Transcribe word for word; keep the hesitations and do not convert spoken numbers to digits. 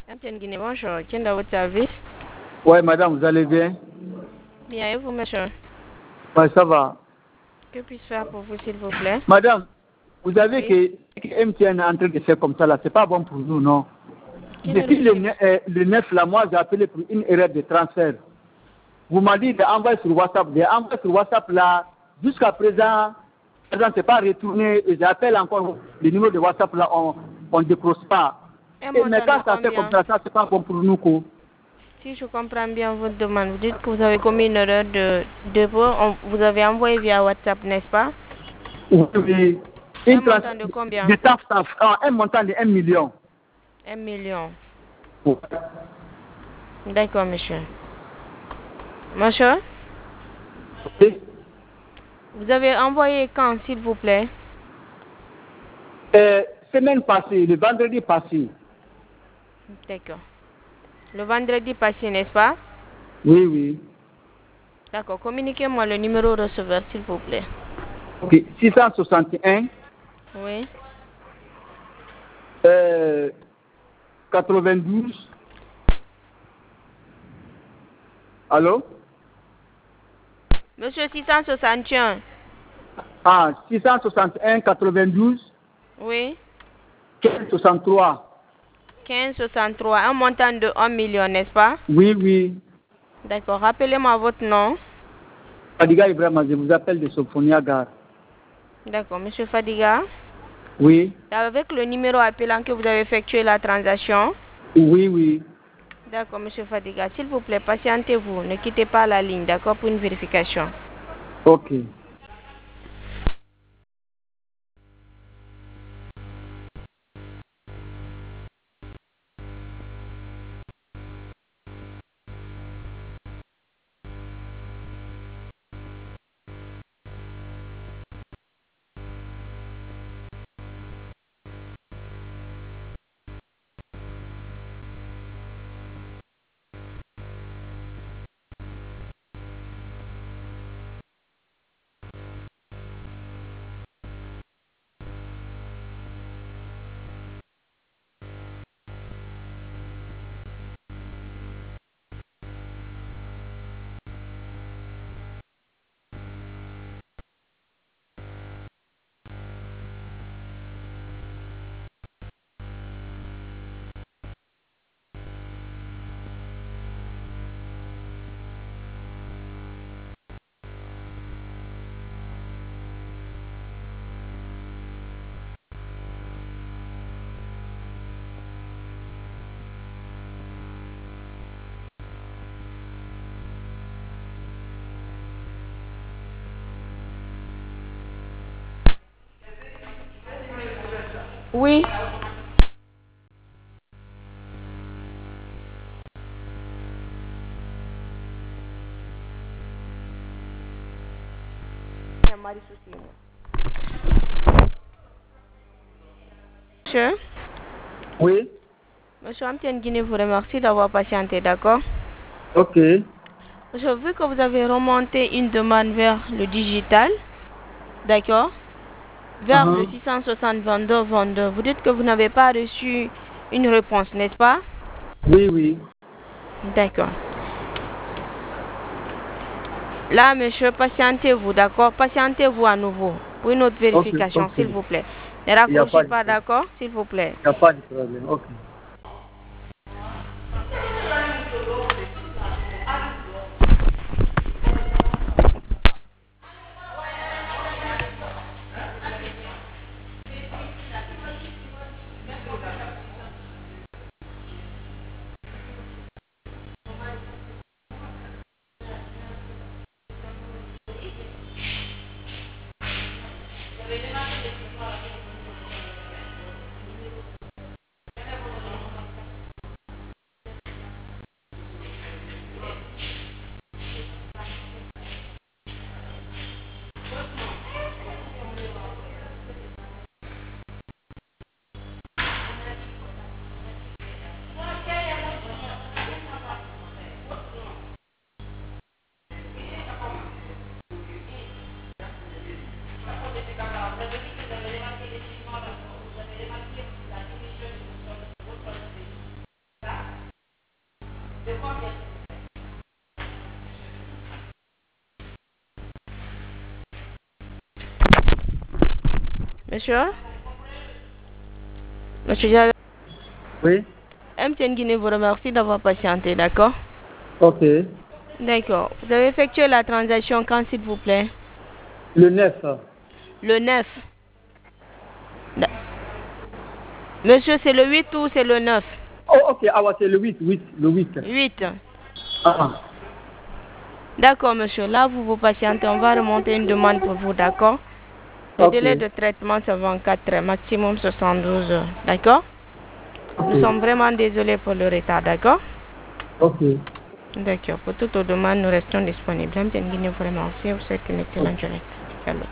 Capitaine Guinée, bonjour. Qui est dans votre service? Ouais, madame, vous allez bien? Bien, et vous, monsieur? Ouais, ça va. Que puis-je faire pour vous, s'il vous plaît? Madame, vous savez Oui. que, que M T N est en train de faire comme ça, là, c'est pas bon pour nous, non? Qui nous Depuis le le, dit, ne- monsieur? euh, le neuf, là, moi, j'ai appelé pour une erreur de transfert. Vous m'avez dit d'envoyer sur WhatsApp. J'ai envoyé sur WhatsApp, là, jusqu'à présent, présent, c'est pas retourné. Et j'appelle encore le numéro de WhatsApp, là, on ne décroche pas. Un Et, mais montant de quand ça fait comme combien? ça, ça, c'est pas bon pour nous, quoi. Si je comprends bien votre demande, vous dites que vous avez commis une erreur de dépôt. On- vous avez envoyé via WhatsApp, n'est-ce pas? Oui, oui. Un Une trans- montant de combien? de taf, taf, ah, un montant de un million. Un million. Ouais. D'accord, monsieur. Monsieur, Ok. vous avez envoyé quand, s'il vous plaît? Euh, semaine passée, le vendredi passé. D'accord. Le vendredi passé, n'est-ce pas? Oui, oui. D'accord. Communiquez-moi le numéro receveur, s'il vous plaît. Ok. six cent soixante et un, Oui. euh, quatre-vingt-douze. Allô? Monsieur six cent soixante et un. Ah, six cent soixante et un, quatre-vingt-douze, Oui. quinze soixante-trois. quinze soixante-trois. Un montant de un million, n'est-ce pas? Oui, oui. D'accord. Rappelez-moi votre nom. Fadiga Ibrahima, je vous appelle de Sophonia Gare. D'accord. Monsieur Fadiga. Oui, C'est avec le numéro appelant que vous avez effectué la transaction. oui, oui. D'accord, monsieur Fadiga. S'il vous plaît, patientez-vous. Ne quittez pas la ligne, d'accord, pour une vérification. Ok. Oui. Monsieur, Oui, monsieur Amtienne Guinée vous remercie d'avoir patienté, d'accord? ok. Monsieur, vu que vous avez remonté une demande vers le digital, d'accord, vers le Uh-huh. six cent soixante vingt-deux vingt-deux, vous dites que vous n'avez pas reçu une réponse, n'est-ce pas? Oui, oui. D'accord. Là, monsieur, patientez-vous, d'accord? Patientez-vous à nouveau pour une autre Ok, vérification, ok. s'il vous plaît. Ne Il n'y a raccrochez pas de pas, problème. d'accord? S'il vous plaît. Il n'y a pas de problème. Ok. Monsieur? Monsieur Diallo? Oui. M T N Guinée vous remercie d'avoir patienté, d'accord? Ok. D'accord. Vous avez effectué la transaction quand, s'il vous plaît? Le neuf. Le neuf. Da- Monsieur, c'est le huit ou c'est le neuf? Oh, ok, ah, ouais, c'est le huit, huit, le huit. huit. Ah, D'accord, monsieur. Là, vous vous patientez. On va remonter une demande pour vous, d'accord? Le ok. délai de traitement, c'est vingt-quatre heures, maximum soixante-douze heures. D'accord? Nous Ok. sommes vraiment désolés pour le retard, d'accord? Ok. D'accord. Pour toutes aux demandes, nous restons disponibles. M T N Guinée vous remercie. Vous souhaite une excellente journée. Ciao.